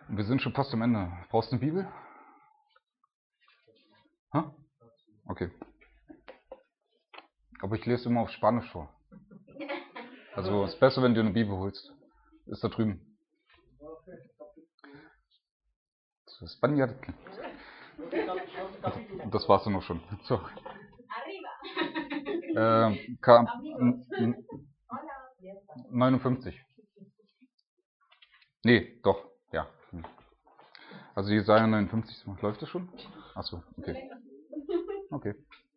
Wir sind schon fast am Ende. Brauchst du eine Bibel? Ha? Okay. Aber ich lese immer auf Spanisch vor. Also es ist besser, wenn du eine Bibel holst. Ist da drüben. Spaniard. Das war's dann noch schon. So. Arriba. 59. Nee, doch, ja. Also Jesaja 59, läuft das schon? Achso, okay. Okay.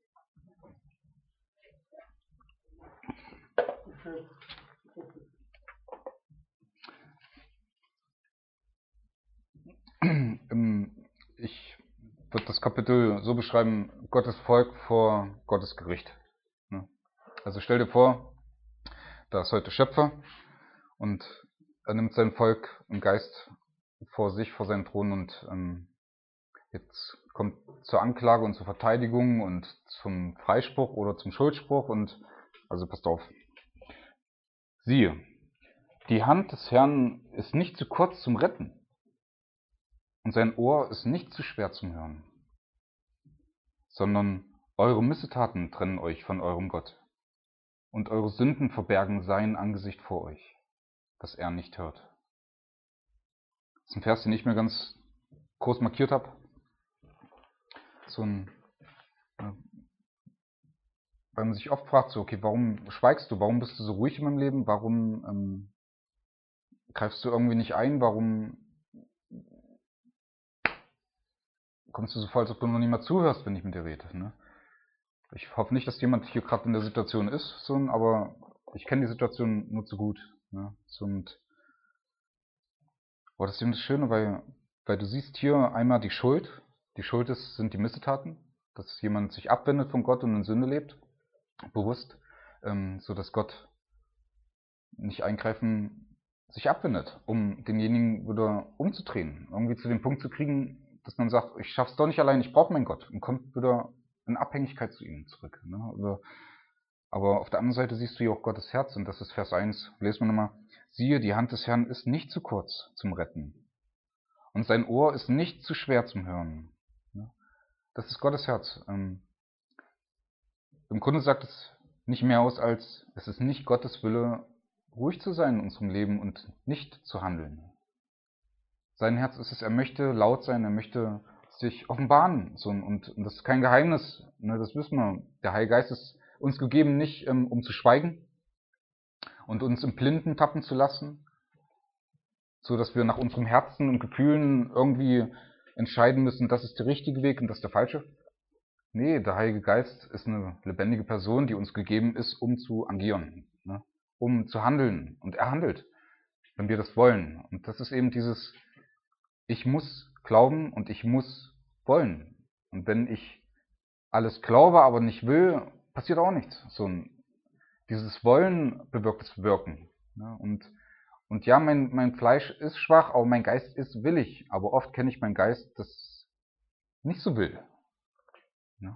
Ich würde das Kapitel so beschreiben: Gottes Volk vor Gottes Gericht. Also stell dir vor, da ist heute Schöpfer und er nimmt sein Volk im Geist vor sich, vor seinen Thron, und jetzt kommt zur Anklage und zur Verteidigung und zum Freispruch oder zum Schuldspruch. Und also passt auf. Siehe, die Hand des Herrn ist nicht zu kurz zum Retten und sein Ohr ist nicht zu schwer zum Hören, sondern eure Missetaten trennen euch von eurem Gott und eure Sünden verbergen sein Angesicht vor euch, dass er nicht hört. Das ist ein Vers, den ich mir ganz groß markiert habe. Weil man sich oft fragt, so, okay, warum schweigst du? Warum bist du so ruhig in meinem Leben? Warum greifst du irgendwie nicht ein? Warum kommst du so vor, als ob du noch nicht mal zuhörst, wenn ich mit dir rede? Ne? Ich hoffe nicht, dass jemand hier gerade in der Situation ist, aber ich kenne die Situation nur zu gut. Ne? Aber das ist eben das Schöne, weil du siehst hier einmal die Schuld. Die Schuld sind die Missetaten, dass jemand sich abwendet von Gott und in Sünde lebt, bewusst, so dass Gott nicht eingreifen, sich abwendet, um denjenigen wieder umzudrehen, irgendwie zu dem Punkt zu kriegen, dass man sagt, ich schaff's doch nicht allein, ich brauche meinen Gott, und kommt wieder in Abhängigkeit zu ihm zurück. Ne? Aber auf der anderen Seite siehst du hier auch Gottes Herz, und das ist Vers 1, lesen wir nochmal: Siehe, die Hand des Herrn ist nicht zu kurz zum Retten und sein Ohr ist nicht zu schwer zum Hören. Das ist Gottes Herz. Im Grunde sagt es nicht mehr aus, als es ist nicht Gottes Wille, ruhig zu sein in unserem Leben und nicht zu handeln. Sein Herz ist es, er möchte laut sein, er möchte sich offenbaren. Und das ist kein Geheimnis, ne, das wissen wir. Der Heilige Geist ist uns gegeben, nicht um zu schweigen und uns im Blinden tappen zu lassen, so dass wir nach unserem Herzen und Gefühlen irgendwie entscheiden müssen, das ist der richtige Weg und das ist der falsche. Nee, der Heilige Geist ist eine lebendige Person, die uns gegeben ist, um zu agieren, ne? Um zu handeln. Und er handelt, wenn wir das wollen. Und das ist eben dieses: Ich muss glauben und ich muss wollen. Und wenn ich alles glaube, aber nicht will, passiert auch nichts. Dieses Wollen bewirkt das Wirken. Ne? Und ja, mein Fleisch ist schwach, aber mein Geist ist willig. Aber oft kenne ich meinen Geist, das nicht so will. Ne?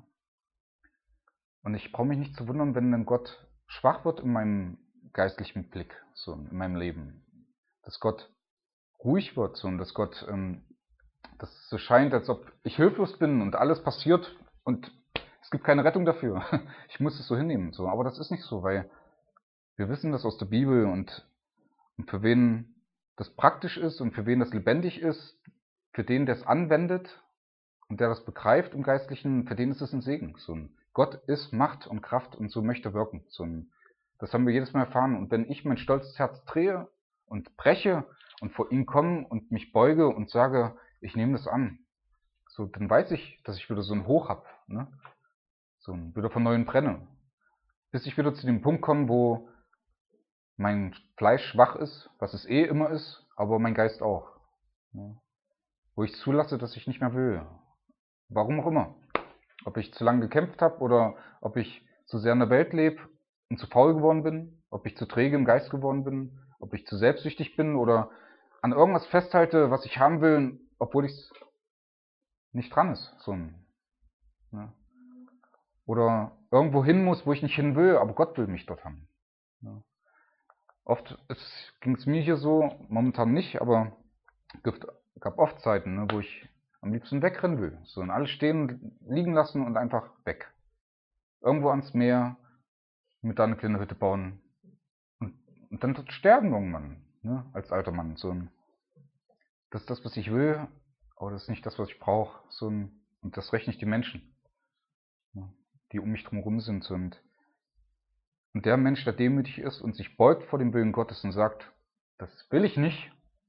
Und ich brauche mich nicht zu wundern, wenn dann Gott schwach wird in meinem geistlichen Blick, so in meinem Leben. Dass Gott ruhig wird, und dass Gott, dass es so scheint, als ob ich hilflos bin und alles passiert und es gibt keine Rettung dafür. Ich muss es so hinnehmen. So. Aber das ist nicht so, weil wir wissen das aus der Bibel, und für wen das praktisch ist und für wen das lebendig ist, für den, der es anwendet und der das begreift im Geistlichen, für den ist es ein Segen. Gott ist Macht und Kraft und so möchte er wirken. Das haben wir jedes Mal erfahren. Und wenn ich mein stolzes Herz drehe und breche und vor ihn komme und mich beuge und sage, ich nehme das an, so, dann weiß ich, dass ich wieder so ein Hoch habe, ne? Wieder von neuem brenne. Bis ich wieder zu dem Punkt komme, wo mein Fleisch schwach ist, was es immer ist, aber mein Geist auch. Ne? Wo ich zulasse, dass ich nicht mehr will. Warum auch immer. Ob ich zu lange gekämpft habe oder ob ich zu sehr in der Welt lebe und zu faul geworden bin, ob ich zu träge im Geist geworden bin, ob ich zu selbstsüchtig bin oder an irgendwas festhalte, was ich haben will, obwohl es nicht dran ist. Ne? Oder irgendwo hin muss, wo ich nicht hin will, aber Gott will mich dort haben. Ne? Oft ging es mir hier so, momentan nicht, aber Gab oft Zeiten, ne, wo ich am liebsten wegrennen will. So, und alles stehen, liegen lassen und einfach weg. Irgendwo ans Meer, mit da eine kleine Hütte bauen. Und dann sterben irgendwann, ne, als alter Mann. Das ist das, was ich will, aber das ist nicht das, was ich brauche. Und das recht nicht die Menschen, ne, die um mich drumherum sind. Und der Mensch, der demütig ist und sich beugt vor dem Willen Gottes und sagt, das will ich nicht,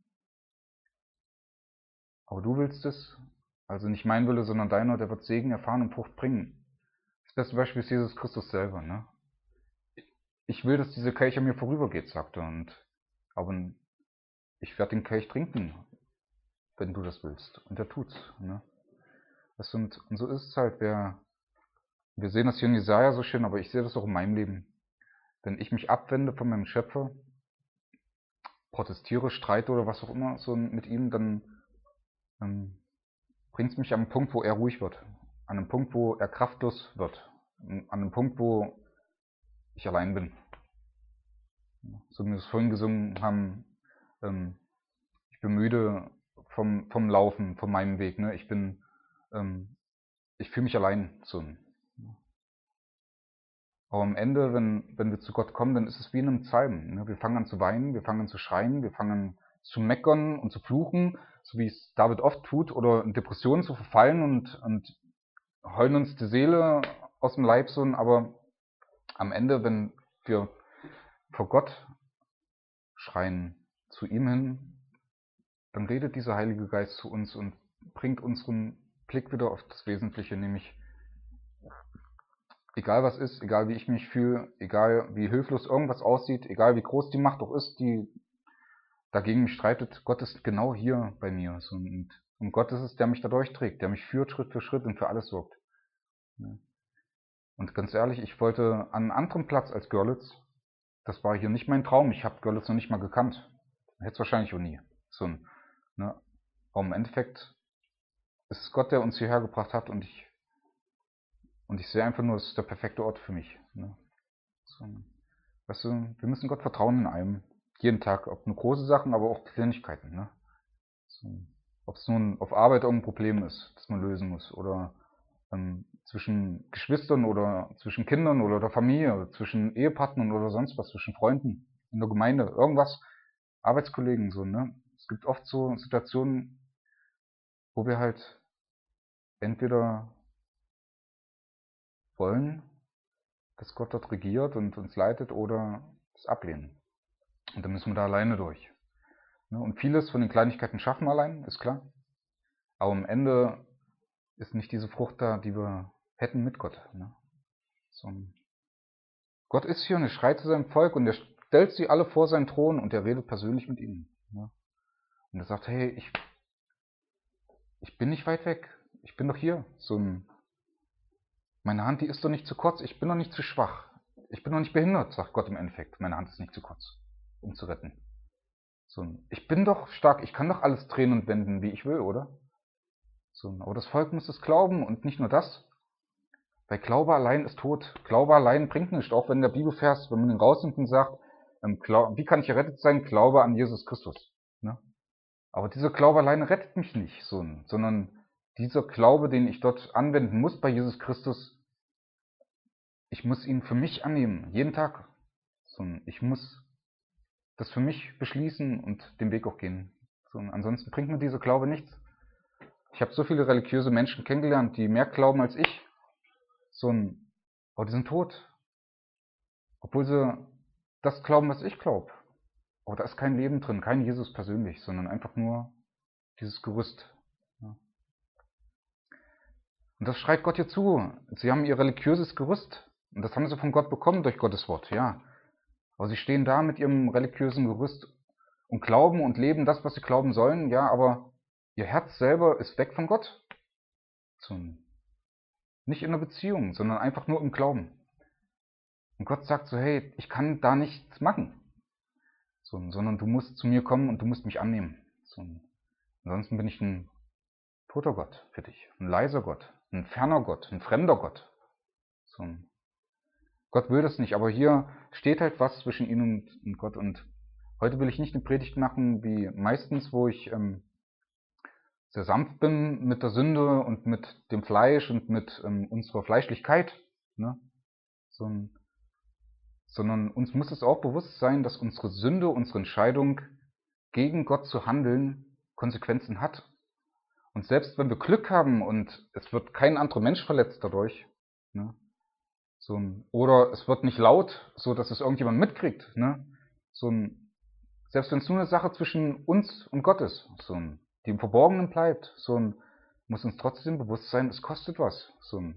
aber du willst es, also nicht mein Wille, sondern deiner, der wird Segen erfahren und Frucht bringen. Das beste Beispiel ist Jesus Christus selber, ne? Ich will, dass diese Kelch an mir vorübergeht, sagt er, aber ich werde den Kelch trinken, wenn du das willst. Und er tut's, ne? Und so ist es halt, wir sehen das hier in Jesaja so schön, aber ich sehe das auch in meinem Leben. Wenn ich mich abwende von meinem Schöpfer, protestiere, streite oder was auch immer so mit ihm, dann bringt es mich an einen Punkt, wo er ruhig wird. An einen Punkt, wo er kraftlos wird. An einem Punkt, wo ich allein bin. So wie wir es vorhin gesungen haben, ich bin müde vom Laufen, von meinem Weg. Ne? Ich fühle mich allein. So. Aber am Ende, wenn wir zu Gott kommen, dann ist es wie in einem Psalm. Ne? Wir fangen an zu weinen, wir fangen an zu schreien, wir fangen an zu meckern und zu fluchen, so wie es David oft tut, oder in Depressionen zu verfallen und heulen uns die Seele aus dem Leib, aber am Ende, wenn wir vor Gott schreien, zu ihm hin, dann redet dieser Heilige Geist zu uns und bringt unseren Blick wieder auf das Wesentliche, nämlich egal was ist, egal wie ich mich fühle, egal wie hilflos irgendwas aussieht, egal wie groß die Macht auch ist, die dagegen mich streitet, Gott ist genau hier bei mir. Und Gott ist es, der mich da durchträgt, der mich führt Schritt für Schritt und für alles sorgt. Und ganz ehrlich, ich wollte an einen anderen Platz als Görlitz. Das war hier nicht mein Traum. Ich habe Görlitz noch nicht mal gekannt. Hätte es wahrscheinlich auch nie. Ne? Aber im Endeffekt ist es Gott, der uns hierher gebracht hat, und ich sehe einfach nur, es ist der perfekte Ort für mich. Ne? Weißt du, wir müssen Gott vertrauen in allem. Jeden Tag. Ob nur große Sachen, aber auch Kleinigkeiten. Ne? Ob es nun auf Arbeit irgendein Problem ist, das man lösen muss, oder zwischen Geschwistern oder zwischen Kindern oder der Familie, oder zwischen Ehepartnern oder sonst was, zwischen Freunden, in der Gemeinde, irgendwas, Arbeitskollegen, so, ne? Es gibt oft so Situationen, wo wir halt entweder wollen, dass Gott dort regiert und uns leitet, oder es ablehnen. Und dann müssen wir da alleine durch. Ne? Und vieles von den Kleinigkeiten schaffen wir allein, ist klar. Aber am Ende ist nicht diese Frucht da, die wir hätten mit Gott. Ne? Gott ist hier und er schreit zu seinem Volk und er stellt sie alle vor seinen Thron und er redet persönlich mit ihnen. Ne? Und er sagt, hey, ich bin nicht weit weg, ich bin doch hier. Meine Hand, die ist doch nicht zu kurz, ich bin doch nicht zu schwach. Ich bin doch nicht behindert, sagt Gott im Endeffekt. Meine Hand ist nicht zu kurz, um zu retten. Ich bin doch stark, ich kann doch alles drehen und wenden, wie ich will, oder? Aber das Volk muss es glauben, und nicht nur das. Weil Glaube allein ist tot. Glaube allein bringt nichts. Auch wenn der Bibelvers, wenn man ihn rausnimmt und sagt, wie kann ich errettet sein? Glaube an Jesus Christus. Ne? Aber dieser Glaube alleine rettet mich nicht, sondern dieser Glaube, den ich dort anwenden muss bei Jesus Christus, ich muss ihn für mich annehmen, jeden Tag. Ich muss das für mich beschließen und den Weg auch gehen. Ansonsten bringt mir dieser Glaube nichts. Ich habe so viele religiöse Menschen kennengelernt, die mehr glauben als ich. Aber die sind tot. Obwohl sie das glauben, was ich glaube. Aber da ist kein Leben drin, kein Jesus persönlich, sondern einfach nur dieses Gerüst. Ja. Und das schreit Gott hier zu. Sie haben ihr religiöses Gerüst. Und das haben sie von Gott bekommen durch Gottes Wort, ja. Aber sie stehen da mit ihrem religiösen Gerüst und glauben und leben das, was sie glauben sollen, ja, aber ihr Herz selber ist weg von Gott. Nicht in einer Beziehung, sondern einfach nur im Glauben. Und Gott sagt so, hey, ich kann da nichts machen. Sondern du musst zu mir kommen und du musst mich annehmen. Ansonsten bin ich ein toter Gott für dich, ein leiser Gott, ein ferner Gott, ein fremder Gott. Gott will das nicht, aber hier steht halt was zwischen ihm und Gott. Und heute will ich nicht eine Predigt machen wie meistens, wo ich sehr sanft bin mit der Sünde und mit dem Fleisch und mit unserer Fleischlichkeit, ne? Sondern uns muss es auch bewusst sein, dass unsere Sünde, unsere Entscheidung, gegen Gott zu handeln, Konsequenzen hat. Und selbst wenn wir Glück haben und es wird kein anderer Mensch verletzt dadurch, ne? Oder es wird nicht laut, so dass es irgendjemand mitkriegt, ne? Selbst wenn es nur eine Sache zwischen uns und Gott ist, die im Verborgenen bleibt, muss uns trotzdem bewusst sein, es kostet was.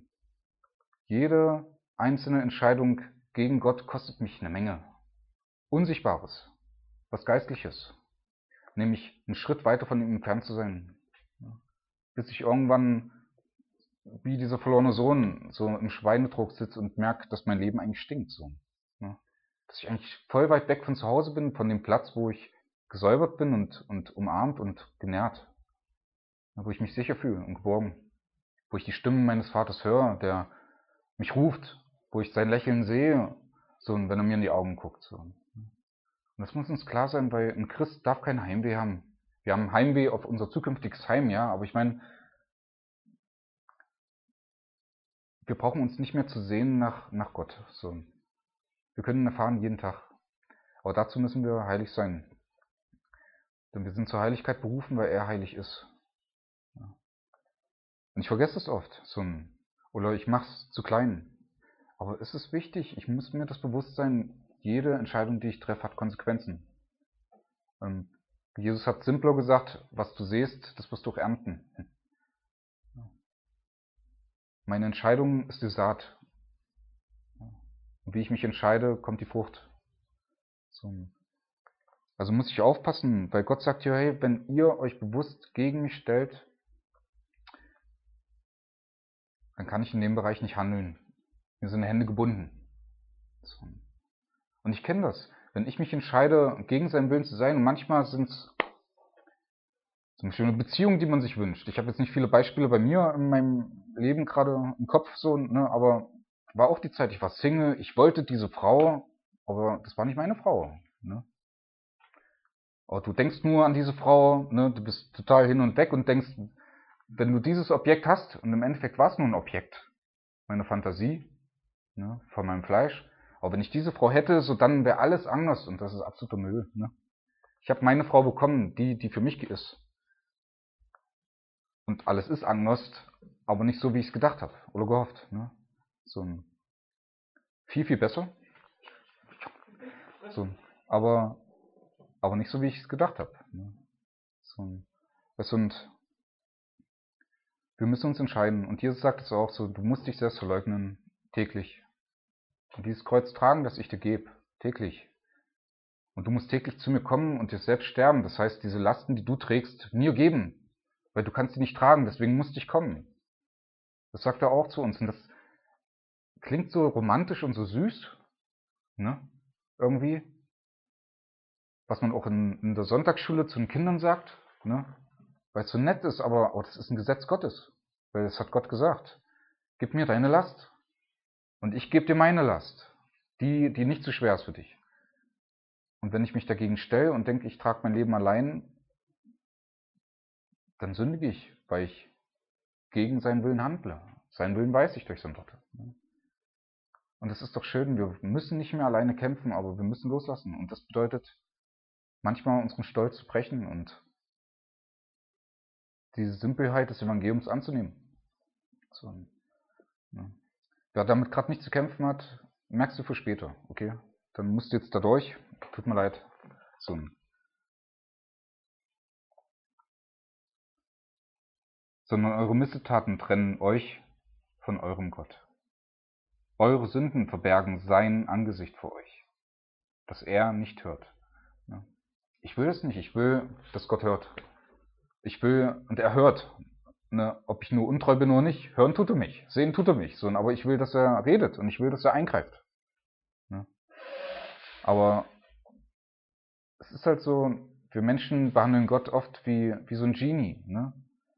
Jede einzelne Entscheidung gegen Gott kostet mich eine Menge. Unsichtbares, was Geistliches, nämlich einen Schritt weiter von ihm entfernt zu sein, bis ich irgendwann wie dieser verlorene Sohn so im Schweinetrog sitze und merke, dass mein Leben eigentlich stinkt. Dass ich eigentlich voll weit weg von zu Hause bin, von dem Platz, wo ich gesäubert bin und umarmt und genährt, wo ich mich sicher fühle und geborgen, wo ich die Stimme meines Vaters höre, der mich ruft, wo ich sein Lächeln sehe, wenn er mir in die Augen guckt. Und das muss uns klar sein, weil ein Christ darf kein Heimweh haben. Wir haben Heimweh auf unser zukünftiges Heim, ja, aber ich meine, wir brauchen uns nicht mehr zu sehnen nach Gott. Wir können ihn erfahren jeden Tag. Aber dazu müssen wir heilig sein. Denn wir sind zur Heiligkeit berufen, weil er heilig ist. Und ich vergesse es oft. Oder ich mache es zu klein. Aber es ist wichtig, ich muss mir das bewusst sein, jede Entscheidung, die ich treffe, hat Konsequenzen. Jesus hat simpler gesagt, was du sähst, das wirst du auch ernten. Meine Entscheidung ist die Saat. Und wie ich mich entscheide, kommt die Frucht. Also muss ich aufpassen, weil Gott sagt ja, hey, wenn ihr euch bewusst gegen mich stellt, dann kann ich in dem Bereich nicht handeln. Mir sind die Hände gebunden. Und ich kenne das. Wenn ich mich entscheide, gegen seinen Willen zu sein, und manchmal sind es zum Beispiel eine Beziehung, die man sich wünscht. Ich habe jetzt nicht viele Beispiele bei mir in meinem Leben gerade im Kopf, aber war auch die Zeit, ich war Single, ich wollte diese Frau, aber das war nicht meine Frau. Ne? Aber du denkst nur an diese Frau, ne? Du bist total hin und weg und denkst, wenn du dieses Objekt hast, und im Endeffekt war es nur ein Objekt, meine Fantasie, ne, von meinem Fleisch, aber wenn ich diese Frau hätte, dann wäre alles anders und das ist absoluter Müll. Ne? Ich habe meine Frau bekommen, die für mich ist. Und alles ist anders, aber nicht so, wie ich es gedacht habe oder gehofft. Ne? Viel, viel besser. Aber nicht so, wie ich es gedacht habe. Ne? Und wir müssen uns entscheiden. Und Jesus sagt es auch so, du musst dich selbst verleugnen, täglich. Und dieses Kreuz tragen, das ich dir gebe, täglich. Und du musst täglich zu mir kommen und dir selbst sterben. Das heißt, diese Lasten, die du trägst, mir geben. Weil du kannst sie nicht tragen, deswegen musste ich kommen. Das sagt er auch zu uns. Und das klingt so romantisch und so süß, ne? Irgendwie. Was man auch in der Sonntagsschule zu den Kindern sagt, ne? Weil es so nett ist, aber das ist ein Gesetz Gottes. Weil das hat Gott gesagt. Gib mir deine Last. Und ich gebe dir meine Last. Die nicht zu schwer ist für dich. Und wenn ich mich dagegen stelle und denke, ich trage mein Leben allein, dann sündige ich, weil ich gegen seinen Willen handle. Seinen Willen weiß ich durch sein Wort. Und das ist doch schön, wir müssen nicht mehr alleine kämpfen, aber wir müssen loslassen. Und das bedeutet, manchmal unseren Stolz zu brechen und diese Simpelheit des Evangeliums anzunehmen. Wer damit gerade nicht zu kämpfen hat, merkst du für später, okay? Dann musst du jetzt da durch. Tut mir leid. Sondern eure Missetaten trennen euch von eurem Gott. Eure Sünden verbergen sein Angesicht vor euch, dass er nicht hört. Ich will das nicht, ich will, dass Gott hört. Ich will, und er hört, ne, ob ich nur untreu bin oder nicht. Hören tut er mich, sehen tut er mich, aber ich will, dass er redet und ich will, dass er eingreift. Ne? Aber es ist halt so, wir Menschen behandeln Gott oft wie so ein Genie. Ne?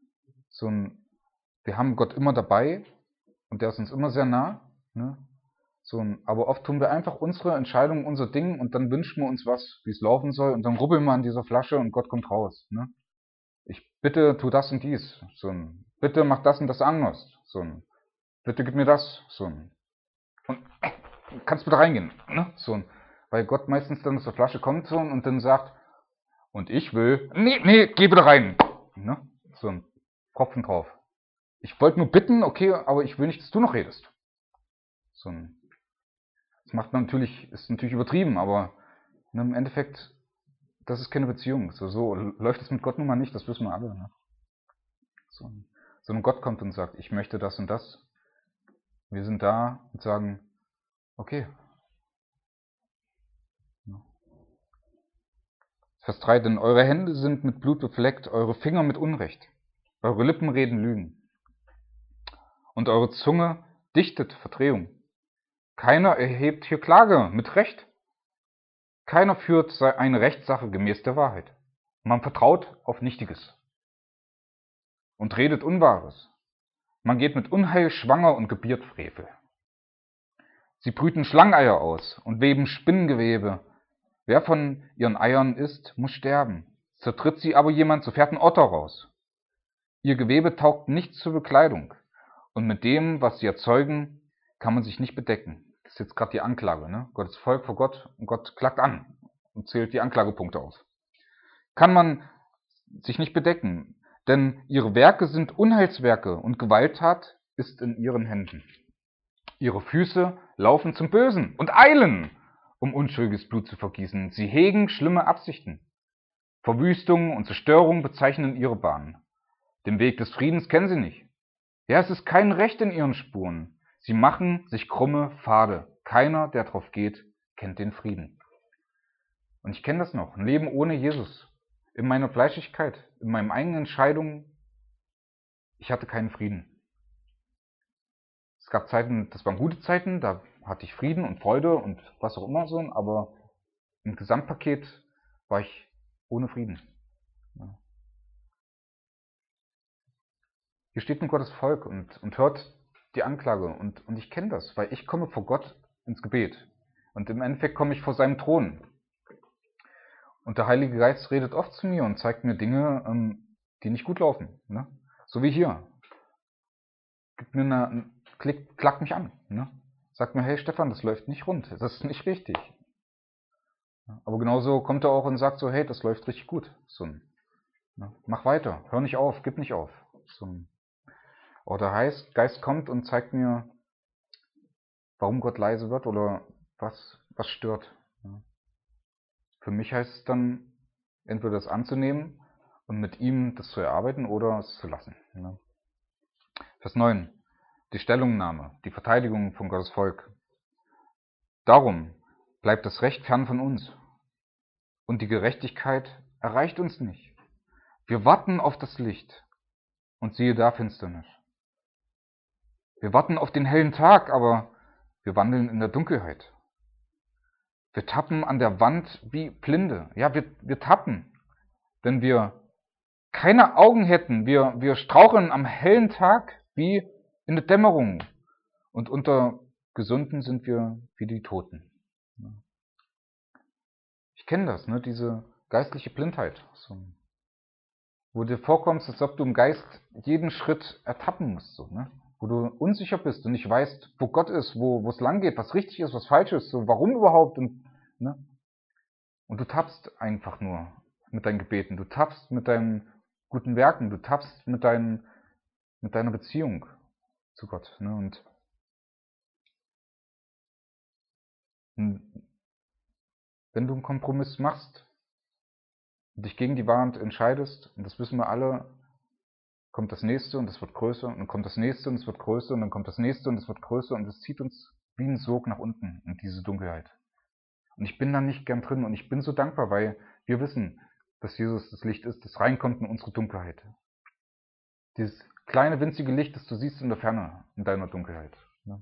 Wir haben Gott immer dabei und der ist uns immer sehr nah. Ne? Aber oft tun wir einfach unsere Entscheidung, unser Ding und dann wünschen wir uns was, wie es laufen soll und dann rubbeln wir an dieser Flasche und Gott kommt raus. Ne? Ich bitte tu das und dies, bitte mach das und das anders, bitte gib mir das, und kannst bitte reingehen, ne? Weil Gott meistens dann zur Flasche kommt und dann sagt, und ich will, nee, geh bitte rein, ne? Tropfen drauf. Ich wollte nur bitten, okay, aber ich will nicht, dass du noch redest. Das ist natürlich übertrieben, aber im Endeffekt, das ist keine Beziehung. So läuft es mit Gott nun mal nicht, das wissen wir alle. Ne? Sondern Gott kommt und sagt, ich möchte das und das. Wir sind da und sagen, okay. Vers 3, denn eure Hände sind mit Blut befleckt, eure Finger mit Unrecht. Eure Lippen reden Lügen. Und eure Zunge dichtet Verdrehung. Keiner erhebt hier Klage mit Recht. Keiner führt eine Rechtssache gemäß der Wahrheit. Man vertraut auf Nichtiges und redet Unwahres. Man geht mit Unheil schwanger und gebiert Frevel. Sie brüten Schlangeneier aus und weben Spinnengewebe. Wer von ihren Eiern isst, muss sterben. Zertritt sie aber jemand, so fährt ein Otter raus. Ihr Gewebe taugt nicht zur Bekleidung. Und mit dem, was sie erzeugen, kann man sich nicht bedecken. Das ist jetzt gerade die Anklage, ne? Gottes Volk vor Gott und Gott klagt an und zählt die Anklagepunkte auf. Kann man sich nicht bedecken, denn ihre Werke sind Unheilswerke und Gewalttat ist in ihren Händen. Ihre Füße laufen zum Bösen und eilen, um unschuldiges Blut zu vergießen. Sie hegen schlimme Absichten. Verwüstung und Zerstörung bezeichnen ihre Bahn. Den Weg des Friedens kennen sie nicht. Ja, es ist kein Recht in ihren Spuren. Sie machen sich krumme Pfade. Keiner, der drauf geht, kennt den Frieden. Und ich kenne das noch, ein Leben ohne Jesus. In meiner Fleischlichkeit, in meinen eigenen Entscheidungen, ich hatte keinen Frieden. Es gab Zeiten, das waren gute Zeiten, da hatte ich Frieden und Freude und was auch immer so, aber im Gesamtpaket war ich ohne Frieden. Hier steht nun Gottes Volk und hört die Anklage und ich kenne das, weil ich komme vor Gott ins Gebet und im Endeffekt komme ich vor seinem Thron. Und der Heilige Geist redet oft zu mir und zeigt mir Dinge, die nicht gut laufen. Ne? So wie hier. Klagt mich an. Ne? Sagt mir, hey Stefan, das läuft nicht rund. Das ist nicht richtig. Aber genauso kommt er auch und sagt so, hey, das läuft richtig gut. Mach weiter, hör nicht auf, gib nicht auf. Oder Geist kommt und zeigt mir, warum Gott leise wird oder was stört. Für mich heißt es dann, entweder das anzunehmen und mit ihm das zu erarbeiten oder es zu lassen. Vers 9. Die Stellungnahme, die Verteidigung von Gottes Volk. Darum bleibt das Recht fern von uns und die Gerechtigkeit erreicht uns nicht. Wir warten auf das Licht und siehe da Finsternis. Wir warten auf den hellen Tag, aber wir wandeln in der Dunkelheit. Wir tappen an der Wand wie Blinde. Ja, wir tappen. Wenn wir keine Augen hätten, wir straucheln am hellen Tag wie in der Dämmerung. Und unter Gesunden sind wir wie die Toten. Ich kenne das, ne? Diese geistliche Blindheit. Wo dir vorkommst, als ob du im Geist jeden Schritt ertappen musst. Ne? Wo du unsicher bist und nicht weißt, wo Gott ist, wo es lang geht, was richtig ist, was falsch ist, warum überhaupt. Und du tappst einfach nur mit deinen Gebeten, du tappst mit deinen guten Werken, du tappst mit deiner Beziehung zu Gott. Ne? Und wenn du einen Kompromiss machst und dich gegen die Wahrheit entscheidest, und das wissen wir alle, kommt das nächste und es wird größer und dann kommt das nächste und es wird größer und dann kommt das nächste und es wird größer und es zieht uns wie ein Sog nach unten in diese Dunkelheit. Und ich bin da nicht gern drin und ich bin so dankbar, weil wir wissen, dass Jesus das Licht ist, das reinkommt in unsere Dunkelheit. Dieses kleine winzige Licht, das du siehst in der Ferne, in deiner Dunkelheit. Und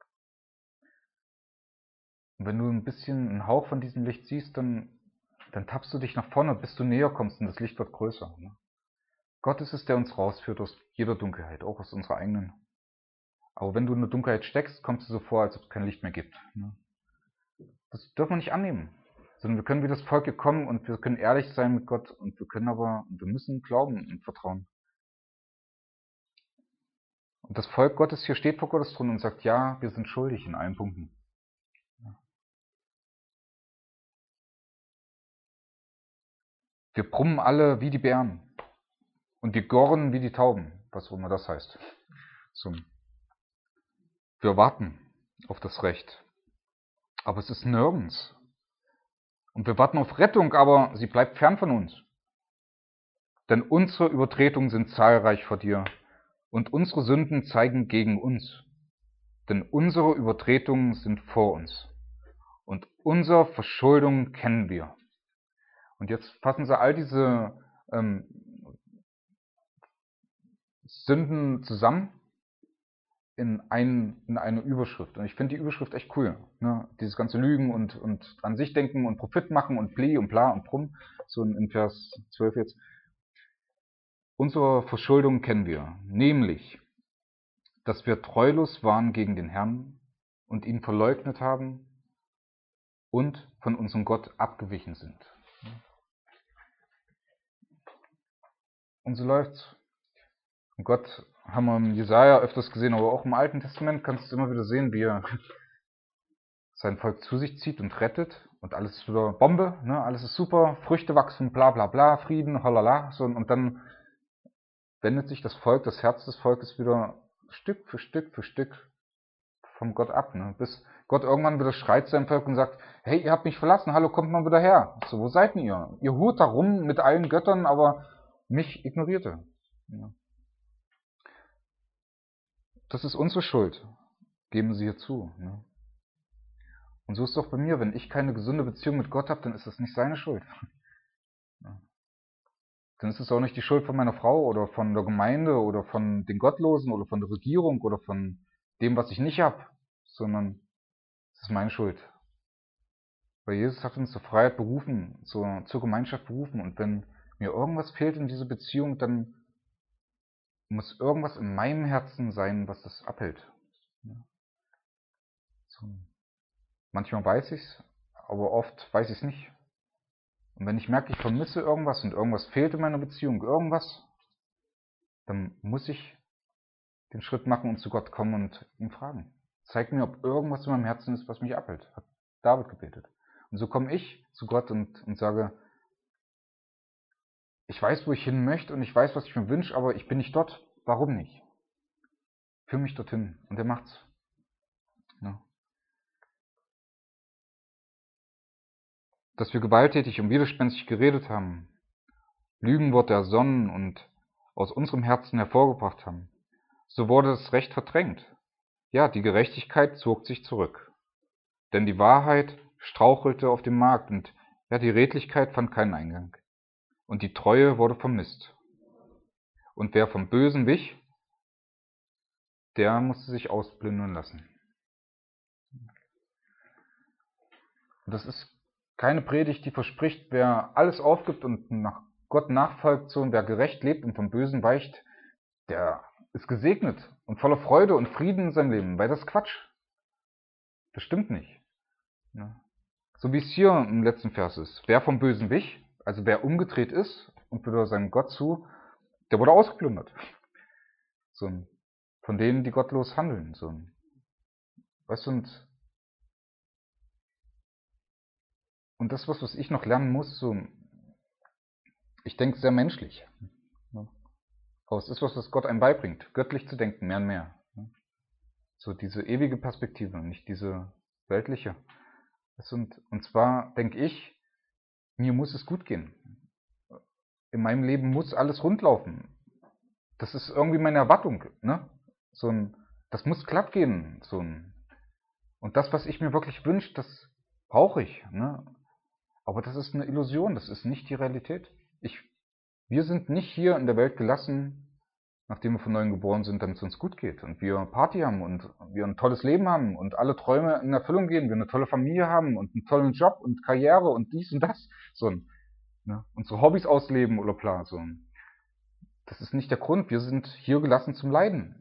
wenn du ein bisschen einen Hauch von diesem Licht siehst, dann tappst du dich nach vorne, bis du näher kommst und das Licht wird größer. Gott ist es, der uns rausführt aus jeder Dunkelheit, auch aus unserer eigenen. Aber wenn du in der Dunkelheit steckst, kommst du so vor, als ob es kein Licht mehr gibt. Das dürfen wir nicht annehmen. Sondern wir können wie das Volk hier kommen und wir können ehrlich sein mit Gott und wir müssen glauben und vertrauen. Und das Volk Gottes hier steht vor Gottes Thron und sagt, ja, wir sind schuldig in allen Punkten. Wir brummen alle wie die Bären und wir gorren wie die Tauben, was auch immer das heißt. So. Wir warten auf das Recht, aber es ist nirgends. Und wir warten auf Rettung, aber sie bleibt fern von uns. Denn unsere Übertretungen sind zahlreich vor dir und unsere Sünden zeigen gegen uns. Denn unsere Übertretungen sind vor uns und unsere Verschuldung kennen wir. Und jetzt fassen Sie all diese Sünden zusammen in eine Überschrift. Und ich finde die Überschrift echt cool. Ne? Dieses ganze Lügen und an sich denken und Profit machen und Pli und Bla und Brumm. So in Vers 12 jetzt. Unsere Verschuldung kennen wir, nämlich, dass wir treulos waren gegen den Herrn und ihn verleugnet haben und von unserem Gott abgewichen sind. Und so läuft's. Und Gott haben wir im Jesaja öfters gesehen, aber auch im Alten Testament kannst du immer wieder sehen, wie er sein Volk zu sich zieht und rettet und alles ist wieder Bombe, ne? Alles ist super, Früchte wachsen, bla bla bla, Frieden, holala, so, und dann wendet sich das Volk, das Herz des Volkes wieder Stück für Stück für Stück vom Gott ab, ne? Bis Gott irgendwann wieder schreit seinem Volk und sagt, hey, ihr habt mich verlassen, hallo, kommt mal wieder her. So, wo seid ihr? Ihr hurt da rum mit allen Göttern, aber mich ignoriert ihr. Ja. Das ist unsere Schuld, geben sie hier zu. Ne? Und so ist es doch bei mir, wenn ich keine gesunde Beziehung mit Gott habe, dann ist das nicht seine Schuld. Ja. Dann ist es auch nicht die Schuld von meiner Frau oder von der Gemeinde oder von den Gottlosen oder von der Regierung oder von dem, was ich nicht habe, sondern es ist meine Schuld. Weil Jesus hat uns zur Freiheit berufen, zur Gemeinschaft berufen. Und wenn mir irgendwas fehlt in dieser Beziehung, dann muss irgendwas in meinem Herzen sein, was das abhält. Ja. So. Manchmal weiß ich es, aber oft weiß ich es nicht. Und wenn ich merke, ich vermisse irgendwas und irgendwas fehlt in meiner Beziehung, irgendwas, dann muss ich den Schritt machen und zu Gott kommen und ihn fragen. Zeig mir, ob irgendwas in meinem Herzen ist, was mich abhält, hat David gebetet. Und so komme ich zu Gott und sage, ich weiß, wo ich hin möchte und ich weiß, was ich mir wünsche, aber ich bin nicht dort. Warum nicht? Führ mich dorthin. Und er macht's. Ja. Dass wir gewalttätig und widerspenstig geredet haben, Lügenworte ersonnen und aus unserem Herzen hervorgebracht haben, so wurde das Recht verdrängt. Ja, die Gerechtigkeit zog sich zurück. Denn die Wahrheit strauchelte auf dem Markt und ja, die Redlichkeit fand keinen Eingang. Und die Treue wurde vermisst. Und wer vom Bösen wich, der musste sich ausplündern lassen. Und das ist keine Predigt, die verspricht, wer alles aufgibt und nach Gott nachfolgt, so, und wer gerecht lebt und vom Bösen weicht, der ist gesegnet und voller Freude und Frieden in seinem Leben, weil das ist Quatsch. Das stimmt nicht. Ja. So wie es hier im letzten Vers ist. Wer vom Bösen wich, also wer umgedreht ist und wieder seinem Gott zu, der wurde ausgeplündert. So, von denen, die gottlos handeln. So. Weißt du, und das, was ich noch lernen muss, so, ich denke sehr menschlich. Aber es ist was Gott einem beibringt, göttlich zu denken, mehr und mehr. So diese ewige Perspektive, nicht diese weltliche. Und zwar denke ich, mir muss es gut gehen. In meinem Leben muss alles rundlaufen. Das ist irgendwie meine Erwartung. Ne? Das muss glatt gehen. Und das, was ich mir wirklich wünsche, das brauche ich. Ne? Aber das ist eine Illusion, das ist nicht die Realität. Wir sind nicht hier in der Welt gelassen, nachdem wir von Neuem geboren sind, damit es uns gut geht und wir Party haben und wir ein tolles Leben haben und alle Träume in Erfüllung gehen, wir eine tolle Familie haben und einen tollen Job und Karriere und dies und das, ne? Unsere Hobbys ausleben oder bla, so. Das ist nicht der Grund, wir sind hier gelassen zum Leiden.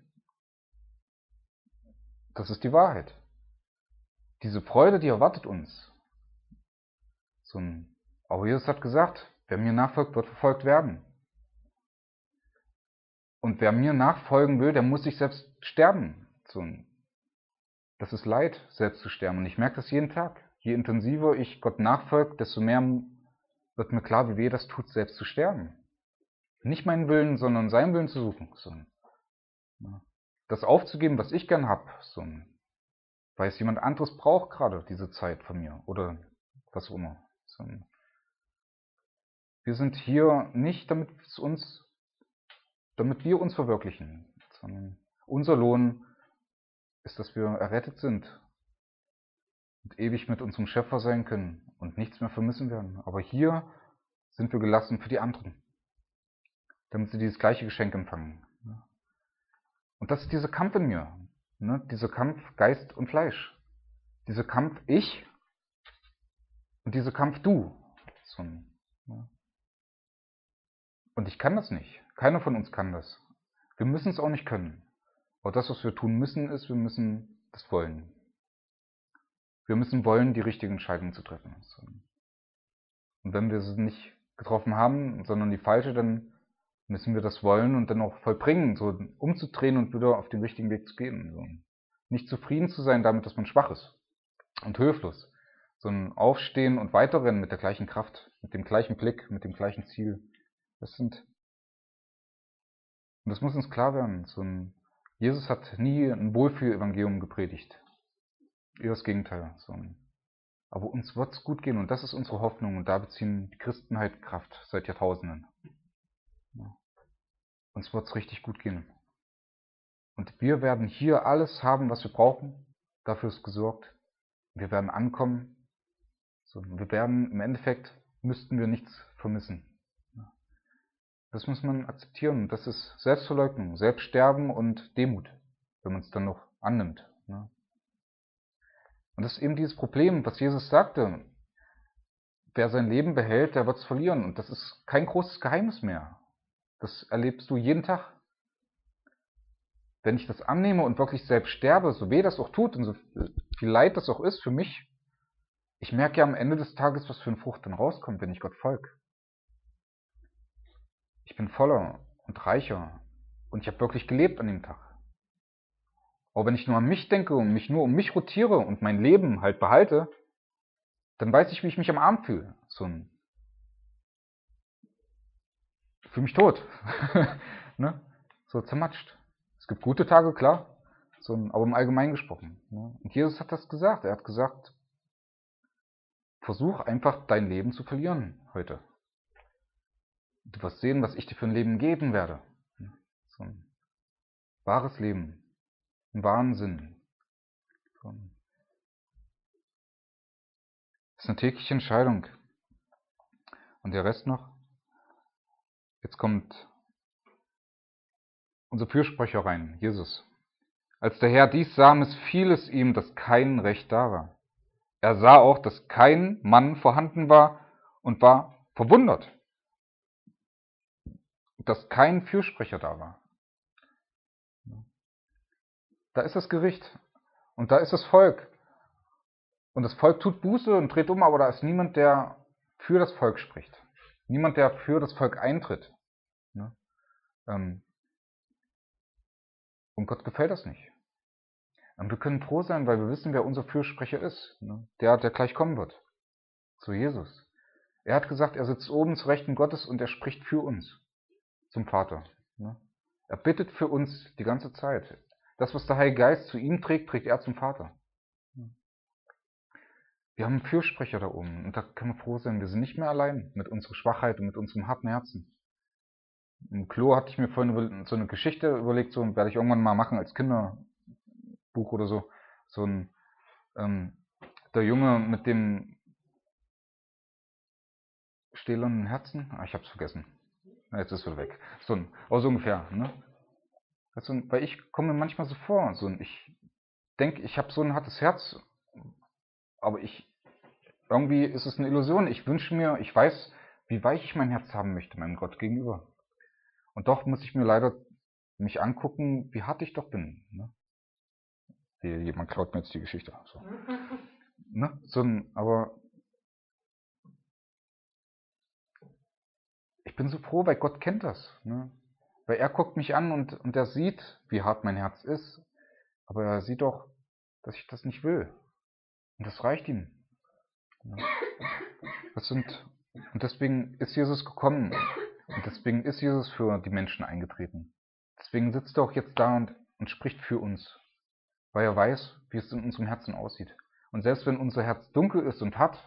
Das ist die Wahrheit. Diese Freude, die erwartet uns, Aber Jesus hat gesagt, wer mir nachfolgt, wird verfolgt werden. Und wer mir nachfolgen will, der muss sich selbst sterben. Das ist Leid, selbst zu sterben. Und ich merke das jeden Tag. Je intensiver ich Gott nachfolge, desto mehr wird mir klar, wie weh das tut, selbst zu sterben. Nicht meinen Willen, sondern seinen Willen zu suchen. Das aufzugeben, was ich gern habe. Weil es jemand anderes braucht gerade diese Zeit von mir. Oder was auch immer. Wir sind hier nicht, damit wir uns verwirklichen, sondern unser Lohn ist, dass wir errettet sind und ewig mit unserem Schöpfer sein können und nichts mehr vermissen werden. Aber hier sind wir gelassen für die anderen, damit sie dieses gleiche Geschenk empfangen. Und das ist dieser Kampf in mir, dieser Kampf Geist und Fleisch, dieser Kampf Ich und dieser Kampf Du. Und ich kann das nicht. Keiner von uns kann das. Wir müssen es auch nicht können. Aber das, was wir tun müssen, ist, wir müssen das wollen. Wir müssen wollen, die richtige Entscheidung zu treffen. Und wenn wir sie nicht getroffen haben, sondern die falsche, dann müssen wir das wollen und dann auch vollbringen, so umzudrehen und wieder auf den richtigen Weg zu gehen. Nicht zufrieden zu sein damit, dass man schwach ist und hilflos, sondern aufstehen und weiterrennen mit der gleichen Kraft, mit dem gleichen Blick, mit dem gleichen Ziel. Und das muss uns klar werden. Jesus hat nie ein Wohlfühl-Evangelium gepredigt. Eher das Gegenteil. Aber uns wird es gut gehen und das ist unsere Hoffnung und da beziehen die Christen halt Kraft seit Jahrtausenden. Uns wird es richtig gut gehen. Und wir werden hier alles haben, was wir brauchen. Dafür ist gesorgt. Wir werden ankommen. Wir werden, im Endeffekt müssten wir nichts vermissen. Das muss man akzeptieren. Und das ist Selbstverleugnung, Selbststerben und Demut, wenn man es dann noch annimmt. Und das ist eben dieses Problem, was Jesus sagte. Wer sein Leben behält, der wird es verlieren. Und das ist kein großes Geheimnis mehr. Das erlebst du jeden Tag. Wenn ich das annehme und wirklich selbst sterbe, so weh das auch tut und so viel Leid das auch ist für mich, ich merke ja am Ende des Tages, was für eine Frucht dann rauskommt, wenn ich Gott folge. Ich bin voller und reicher und ich habe wirklich gelebt an dem Tag. Aber wenn ich nur an mich denke und mich nur um mich rotiere und mein Leben halt behalte, dann weiß ich, wie ich mich am Abend fühle. Ich fühle mich tot. So zermatscht. Es gibt gute Tage, klar, aber im Allgemeinen gesprochen. Und Jesus hat das gesagt. Er hat gesagt, versuch einfach dein Leben zu verlieren heute. Du wirst sehen, was ich dir für ein Leben geben werde. So ein wahres Leben, einen wahren Sinn. Das ist eine tägliche Entscheidung. Und der Rest noch? Jetzt kommt unser Fürsprecher rein, Jesus. Als der Herr dies sah, missfiel es ihm, dass kein Recht da war. Er sah auch, dass kein Mann vorhanden war und war verwundert, dass kein Fürsprecher da war. Da ist das Gericht und da ist das Volk. Und das Volk tut Buße und dreht um, aber da ist niemand, der für das Volk spricht. Niemand, der für das Volk eintritt. Und Gott gefällt das nicht. Und wir können froh sein, weil wir wissen, wer unser Fürsprecher ist. Der gleich kommen wird. Zu Jesus. Er hat gesagt, er sitzt oben zu Rechten Gottes und er spricht für uns zum Vater. Er bittet für uns die ganze Zeit. Das, was der Heilige Geist zu ihm trägt, trägt er zum Vater. Wir haben einen Fürsprecher da oben und da können wir froh sein, wir sind nicht mehr allein mit unserer Schwachheit und mit unserem harten Herzen. Im Klo hatte ich mir vorhin so eine Geschichte überlegt, so werde ich irgendwann mal machen als Kinderbuch oder so. Der Junge mit dem stählernen Herzen. Ich hab's vergessen. Jetzt ist es wieder weg. Aber so ungefähr. Weil ich komme mir manchmal so vor. Ich denke, ich habe so ein hartes Herz, aber irgendwie ist es eine Illusion. Ich wünsche mir, ich weiß, wie weich ich mein Herz haben möchte, meinem Gott gegenüber. Und doch muss ich mir leider mich angucken, wie hart ich doch bin. Jemand klaut mir jetzt die Geschichte. Aber bin so froh, weil Gott kennt das. Ne? Weil er guckt mich an und er sieht, wie hart mein Herz ist. Aber er sieht doch, dass ich das nicht will. Und das reicht ihm. Ne? Und deswegen ist Jesus gekommen. Und deswegen ist Jesus für die Menschen eingetreten. Deswegen sitzt er auch jetzt da und spricht für uns. Weil er weiß, wie es in unserem Herzen aussieht. Und selbst wenn unser Herz dunkel ist und hart,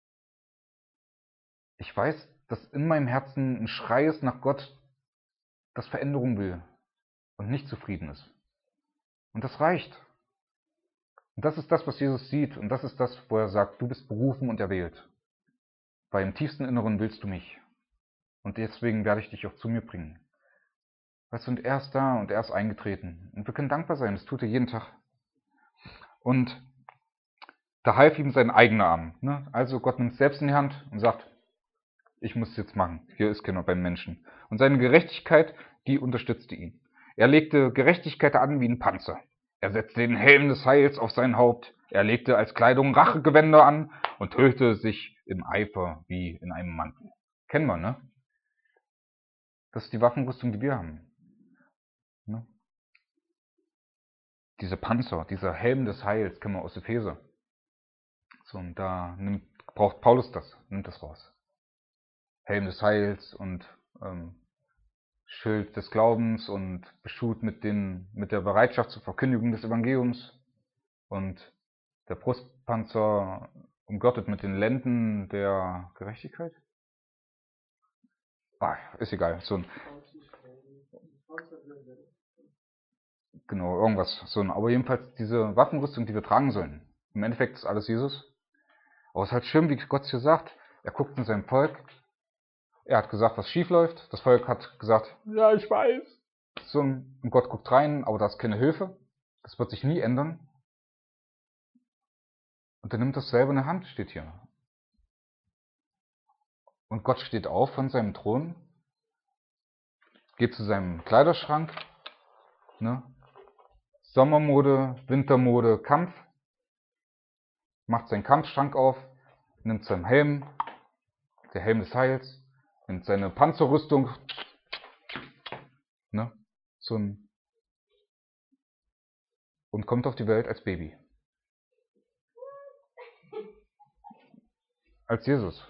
ich weiß, dass in meinem Herzen ein Schrei ist nach Gott, das Veränderung will und nicht zufrieden ist. Und das reicht. Und das ist das, was Jesus sieht. Und das ist das, wo er sagt, du bist berufen und erwählt. Weil im tiefsten Inneren willst du mich. Und deswegen werde ich dich auch zu mir bringen. Weißt du, und er ist da und er ist eingetreten. Und wir können dankbar sein, das tut er jeden Tag. Und da half ihm sein eigener Arm. Ne? Also Gott nimmt es selbst in die Hand und sagt, ich muss es jetzt machen. Hier ist keiner beim Menschen. Und seine Gerechtigkeit, die unterstützte ihn. Er legte Gerechtigkeit an wie ein Panzer. Er setzte den Helm des Heils auf sein Haupt. Er legte als Kleidung Rachegewänder an und hüllte sich im Eifer wie in einem Mantel. Kennen wir, ne? Das ist die Waffenrüstung, die wir haben. Ne? Diese Panzer, dieser Helm des Heils, kennen wir aus Epheser. So, und da braucht Paulus das, nimmt das raus. Helm des Heils und Schild des Glaubens und beschut mit der Bereitschaft zur Verkündigung des Evangeliums und der Brustpanzer umgürtet mit den Lenden der Gerechtigkeit. Ist egal. Genau, irgendwas. Aber jedenfalls diese Waffenrüstung, die wir tragen sollen. Im Endeffekt ist alles Jesus. Aber es ist halt schön, wie Gott hier sagt. Er guckt in sein Volk. Er hat gesagt, was schief läuft. Das Volk hat gesagt, ja, ich weiß. Und Gott guckt rein, aber da ist keine Hilfe. Das wird sich nie ändern. Und er nimmt das selber in der Hand, steht hier. Und Gott steht auf von seinem Thron, geht zu seinem Kleiderschrank, ne? Sommermode, Wintermode, Kampf, macht seinen Kampfschrank auf, nimmt seinen Helm, der Helm des Heils, nimmt seine Panzerrüstung, ne? Und kommt auf die Welt als Baby. Als Jesus.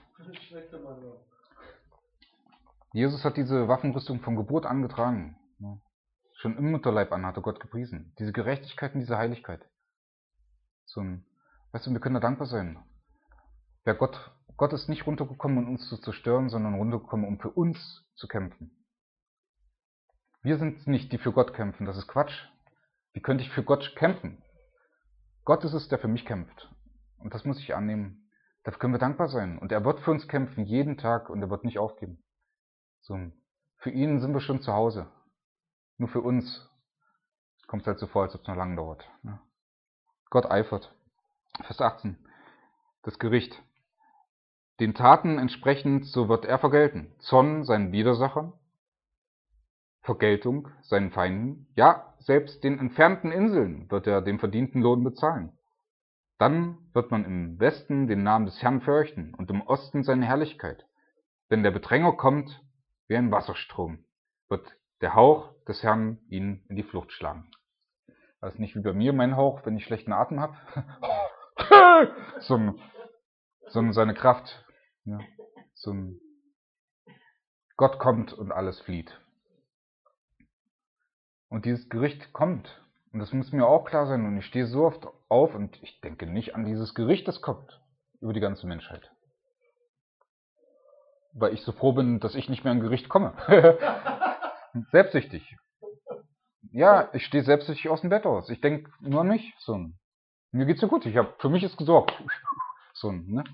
Jesus hat diese Waffenrüstung von Geburt an getragen. Ne? Schon im Mutterleib an hatte Gott gepriesen. Diese Gerechtigkeit und diese Heiligkeit. Weißt du, wir können da dankbar sein. Gott ist nicht runtergekommen, um uns zu zerstören, sondern runtergekommen, um für uns zu kämpfen. Wir sind nicht die für Gott kämpfen, das ist Quatsch. Wie könnte ich für Gott kämpfen? Gott ist es, der für mich kämpft. Und das muss ich annehmen. Dafür können wir dankbar sein. Und er wird für uns kämpfen, jeden Tag, und er wird nicht aufgeben. Für ihn sind wir schon zu Hause. Nur für uns kommt es halt so vor, als ob es noch lange dauert. Ne? Gott eifert. Vers 18. Das Gericht. Den Taten entsprechend, so wird er vergelten. Zorn seinen Widersachern, Vergeltung seinen Feinden, ja, selbst den entfernten Inseln wird er den verdienten Lohn bezahlen. Dann wird man im Westen den Namen des Herrn fürchten und im Osten seine Herrlichkeit. Wenn der Bedränger kommt, wie ein Wasserstrom, wird der Hauch des Herrn ihn in die Flucht schlagen. Das ist nicht wie bei mir mein Hauch, wenn ich schlechten Atem habe, sondern seine Kraft. Ja, Gott kommt und alles flieht. Und dieses Gericht kommt. Und das muss mir auch klar sein. Und ich stehe so oft auf und ich denke nicht an dieses Gericht, das kommt über die ganze Menschheit. Weil ich so froh bin, dass ich nicht mehr an Gericht komme. Selbstsüchtig. Ja, ich stehe selbstsüchtig aus dem Bett aus. Ich denke nur an mich. Mir geht's so gut. Für mich ist gesorgt. Ne?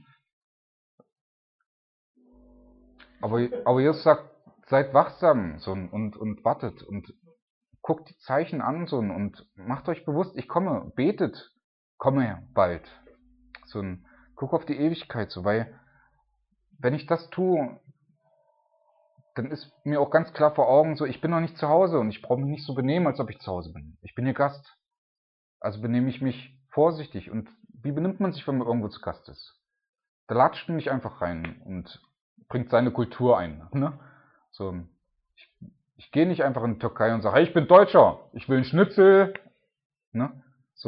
Aber Jesus sagt, seid wachsam und wartet und guckt die Zeichen an und macht euch bewusst, ich komme, betet, komme bald. Guck auf die Ewigkeit, weil wenn ich das tue, dann ist mir auch ganz klar vor Augen, ich bin noch nicht zu Hause und ich brauche mich nicht so benehmen, als ob ich zu Hause bin. Ich bin hier Gast. Also benehme ich mich vorsichtig. Und wie benimmt man sich, wenn man irgendwo zu Gast ist? Da latscht man nicht einfach rein und bringt seine Kultur ein. Ne? So, ich, ich gehe nicht einfach in die Türkei und sage, hey, ich bin Deutscher, ich will einen Schnitzel, ne?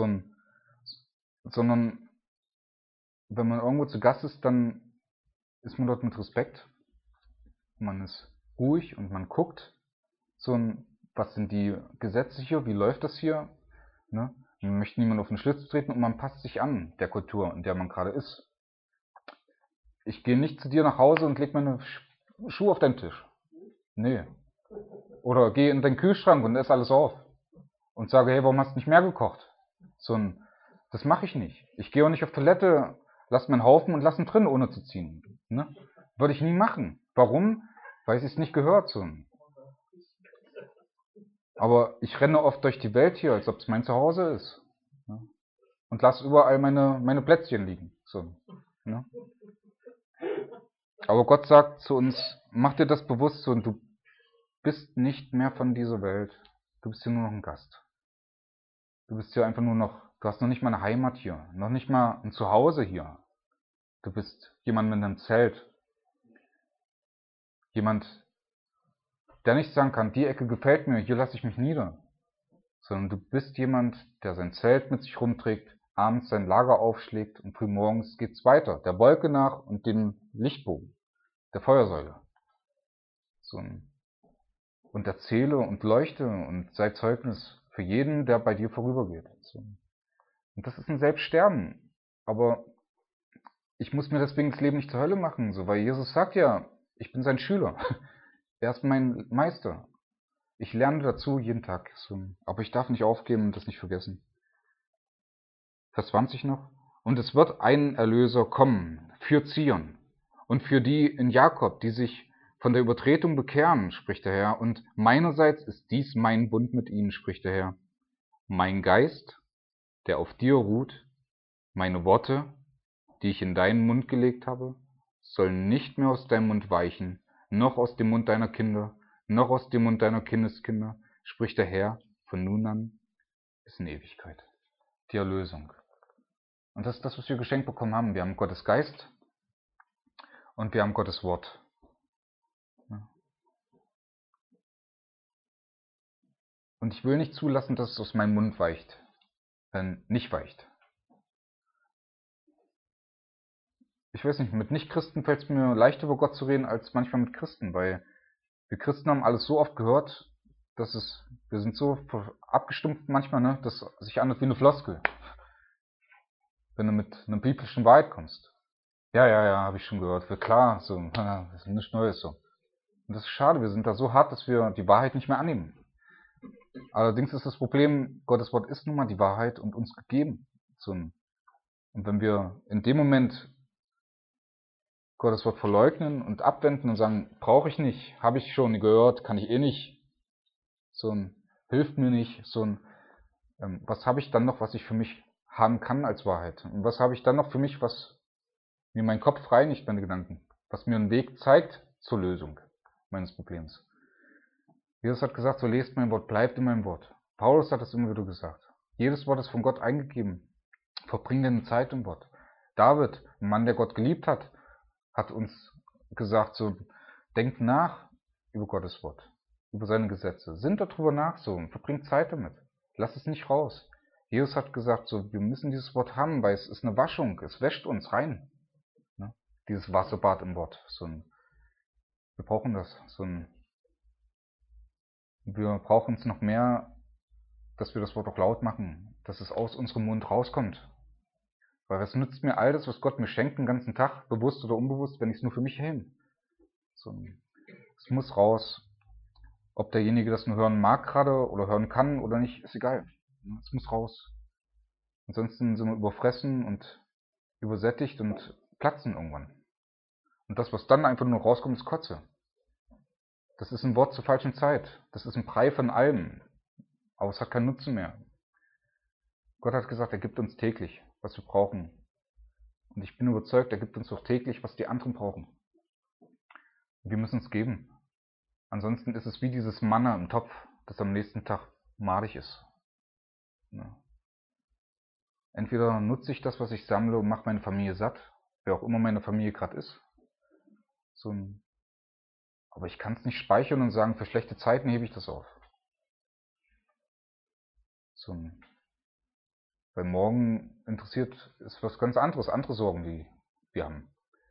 Sondern wenn man irgendwo zu Gast ist, dann ist man dort mit Respekt, man ist ruhig und man guckt, was sind die Gesetze hier, wie läuft das hier, ne? Man möchte niemanden auf den Schlitz treten und man passt sich an der Kultur, in der man gerade ist. Ich gehe nicht zu dir nach Hause und lege meine Schuhe auf deinen Tisch. Nee. Oder gehe in deinen Kühlschrank und esse alles auf. Und sage, hey, warum hast du nicht mehr gekocht? Das mache ich nicht. Ich gehe auch nicht auf Toilette, lass meinen Haufen und lass ihn drin, ohne zu ziehen. Ne? Würde ich nie machen. Warum? Weil es nicht gehört. Aber ich renne oft durch die Welt hier, als ob es mein Zuhause ist. Ne? Und lasse überall meine Plätzchen liegen. Ne? Aber Gott sagt zu uns, mach dir das bewusst, du bist nicht mehr von dieser Welt. Du bist hier nur noch ein Gast. Du bist hier einfach nur noch, du hast noch nicht mal eine Heimat hier, noch nicht mal ein Zuhause hier. Du bist jemand mit einem Zelt. Jemand, der nicht sagen kann, die Ecke gefällt mir, hier lasse ich mich nieder. Sondern du bist jemand, der sein Zelt mit sich rumträgt, abends sein Lager aufschlägt und frühmorgens geht's weiter, der Wolke nach und dem Lichtbogen, der Feuersäule. Und erzähle und leuchte und sei Zeugnis für jeden, der bei dir vorübergeht. Und das ist ein Selbststerben. Aber ich muss mir deswegen das Leben nicht zur Hölle machen, weil Jesus sagt ja, ich bin sein Schüler. Er ist mein Meister. Ich lerne dazu jeden Tag. Aber ich darf nicht aufgeben und das nicht vergessen. Vers 20 noch. Und es wird ein Erlöser kommen für Zion und für die in Jakob, die sich von der Übertretung bekehren, spricht der Herr. Und meinerseits ist dies mein Bund mit ihnen, spricht der Herr. Mein Geist, der auf dir ruht, meine Worte, die ich in deinen Mund gelegt habe, sollen nicht mehr aus deinem Mund weichen, noch aus dem Mund deiner Kinder, noch aus dem Mund deiner Kindeskinder, spricht der Herr, von nun an bis in Ewigkeit. Die Erlösung. Und das ist das, was wir geschenkt bekommen haben. Wir haben Gottes Geist und wir haben Gottes Wort. Und ich will nicht zulassen, dass es aus meinem Mund weicht, nicht weicht. Ich weiß nicht, mit Nichtchristen fällt es mir leichter über Gott zu reden, als manchmal mit Christen, weil wir Christen haben alles so oft gehört, wir sind so abgestumpft manchmal, ne, dass es sich anhört wie eine Floskel, wenn du mit einer biblischen Wahrheit kommst. Ja, habe ich schon gehört. Klar, das ist nichts Neues so. Und das ist schade, wir sind da so hart, dass wir die Wahrheit nicht mehr annehmen. Allerdings ist das Problem, Gottes Wort ist nun mal die Wahrheit und uns gegeben. Und wenn wir in dem Moment Gottes Wort verleugnen und abwenden und sagen, brauche ich nicht, habe ich schon gehört, kann ich eh nicht, hilft mir nicht, was habe ich dann noch, was ich für mich haben kann als Wahrheit? Und was habe ich dann noch für mich, was mir mein Kopf reinigt, meine Gedanken, was mir einen Weg zeigt zur Lösung meines Problems? Jesus hat gesagt, so lest mein Wort, bleibt in meinem Wort. Paulus hat es immer wieder gesagt. Jedes Wort ist von Gott eingegeben. Verbring deine Zeit im Wort. David, ein Mann, der Gott geliebt hat, hat uns gesagt, denkt nach über Gottes Wort, über seine Gesetze. Sinnt darüber nach, verbringt Zeit damit. Lass es nicht raus. Jesus hat gesagt, wir müssen dieses Wort haben, weil es ist eine Waschung, es wäscht uns rein. Ne? Dieses Wasserbad im Wort. Wir brauchen das. Wir brauchen es noch mehr, dass wir das Wort auch laut machen, dass es aus unserem Mund rauskommt. Weil was nützt mir all das, was Gott mir schenkt den ganzen Tag, bewusst oder unbewusst, wenn ich es nur für mich hält? Es muss raus. Ob derjenige das nur hören mag gerade oder hören kann oder nicht, ist egal. Es muss raus. Ansonsten sind wir überfressen und übersättigt und platzen irgendwann. Und das, was dann einfach nur rauskommt, ist Kotze. Das ist ein Wort zur falschen Zeit. Das ist ein Brei von allem. Aber es hat keinen Nutzen mehr. Gott hat gesagt, er gibt uns täglich, was wir brauchen. Und ich bin überzeugt, er gibt uns auch täglich, was die anderen brauchen. Wir müssen es geben. Ansonsten ist es wie dieses Manna im Topf, das am nächsten Tag madig ist. Ja. Entweder nutze ich das, was ich sammle und mache meine Familie satt, wer auch immer meine Familie gerade ist. Aber ich kann es nicht speichern und sagen, für schlechte Zeiten hebe ich das auf. Weil morgen interessiert ist was ganz anderes, andere Sorgen, die wir haben.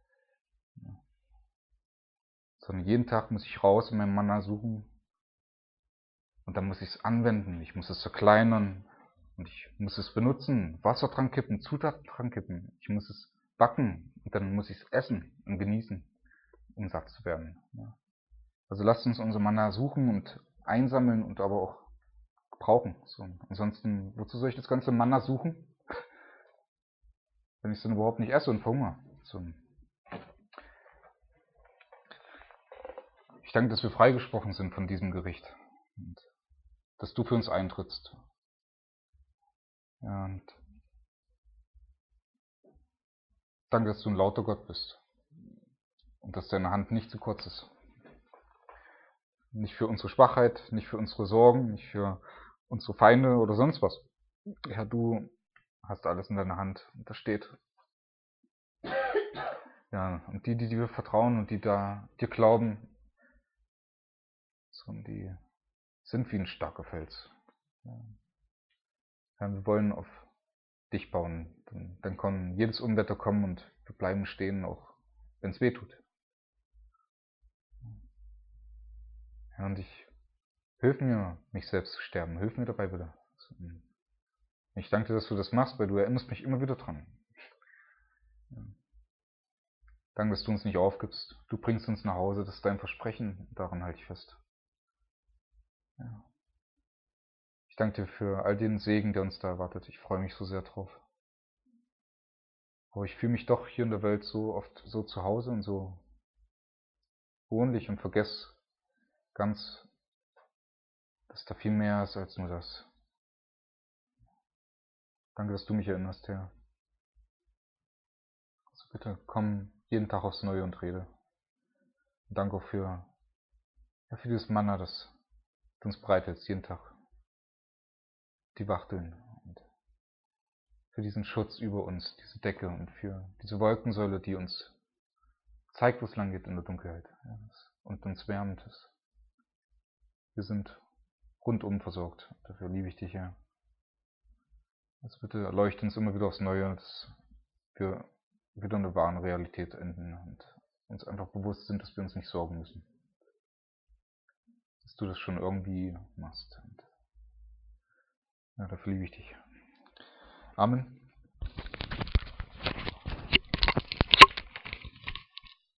Sondern jeden Tag muss ich raus und mein Manna suchen. Und dann muss ich es anwenden, ich muss es zerkleinern und ich muss es benutzen, Wasser dran kippen, Zutaten dran kippen. Ich muss es backen und dann muss ich es essen und genießen, um satt zu werden. Also lasst uns unser Manna suchen und einsammeln und aber auch brauchen. Ansonsten, wozu soll ich das ganze Manna suchen, wenn ich es dann überhaupt nicht esse und verhungere? Ich danke, dass wir freigesprochen sind von diesem Gericht und dass du für uns eintrittst. Ja, und danke, dass du ein lauter Gott bist und dass deine Hand nicht zu kurz ist. Nicht für unsere Schwachheit, nicht für unsere Sorgen, nicht für unsere Feinde oder sonst was. Ja, du hast alles in deiner Hand und das steht. Ja, und die dir vertrauen und die da dir glauben, die sind wie ein starker Fels. Ja, wir wollen auf dich bauen. Dann kann jedes Unwetter kommen und wir bleiben stehen, auch wenn es weh tut. Ja, und hilf mir, mich selbst zu sterben. Hilf mir dabei bitte. Ich danke dir, dass du das machst, weil du erinnerst mich immer wieder dran. Ja. Danke, dass du uns nicht aufgibst. Du bringst uns nach Hause. Das ist dein Versprechen. Daran halte ich fest. Ja. Ich danke dir für all den Segen, der uns da erwartet. Ich freue mich so sehr drauf. Aber ich fühle mich doch hier in der Welt so oft so zu Hause und so wohnlich und vergesse ganz, dass da viel mehr ist als nur das. Danke, dass du mich erinnerst, Herr. Also bitte komm jeden Tag aufs Neue und rede. Und danke auch für dieses Manna, das du uns bereithältst, jeden Tag. Die Wachteln und für diesen Schutz über uns, diese Decke und für diese Wolkensäule, die uns zeigt, wo es lang geht in der Dunkelheit und uns wärmt. Wir sind rundum versorgt. Dafür liebe ich dich, Herr. Also bitte erleuchte uns immer wieder aufs Neue, dass wir wieder in der wahren Realität enden und uns einfach bewusst sind, dass wir uns nicht sorgen müssen. Dass du das schon irgendwie machst. Und ja, dafür liebe ich dich. Amen.